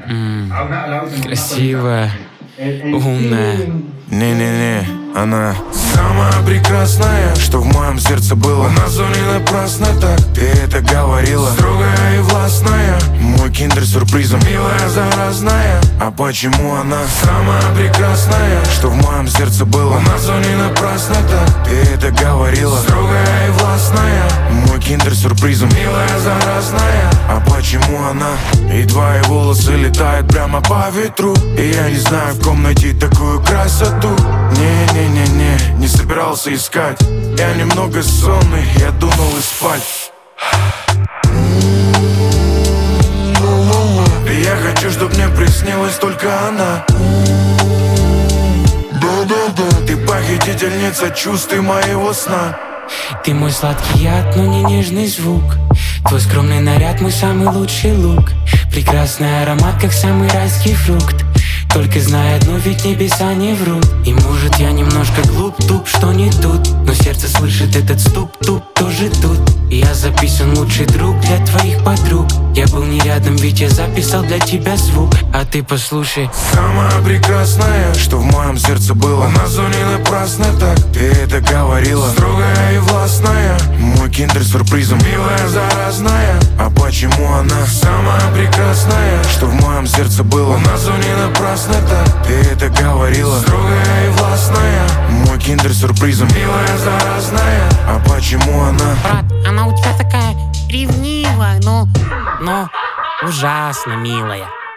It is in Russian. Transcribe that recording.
Красивая, умная. Не-не-не, она самая прекрасная, что в моем сердце было. На зоне напрасно так, ты это говорила. Строгая и властная, мой киндер сюрпризом. Милая, заразная, а почему она самая прекрасная, что в моем сердце было. На зоне напрасно так, ты это говорила. Строгая и властная, мой киндер сюрпризом. Милая, заразная, а почему она? И твои волосы летают прямо по ветру, и я не знаю, в ком найти такую красоту. Не-не-не-не, не собирался искать. Я немного сонный, я думал и спать. И я хочу, чтоб мне приснилась только она. Да-да-да, ты похитительница чувств и моего сна. Ты мой сладкий яд, но не нежный звук. Твой скромный наряд, мой самый лучший лук. Прекрасный аромат, как самый райский фрукт. Только знай одно, ведь небеса не врут. И может я немножко глуп, туп, что не тут, но сердце слышит этот стук-туп, тоже тут. И я записан лучший друг для твоих подруг. Я был не рядом, ведь я записал для тебя звук. А ты послушай. Самая прекрасная, что в моем сердце было. На зоне напрасно так, ты это говорила. Строгая и властная, мой киндер сюрпризом. Милая, заразная, а почему она самая прекрасная, что в моем сердце было. На зоне напрасно так, ты это говорила. Строгая и властная, мой киндер сюрпризом. Милая, заразная, а почему она? Брат, она у тебя такая ревнивая, но ужасно милая.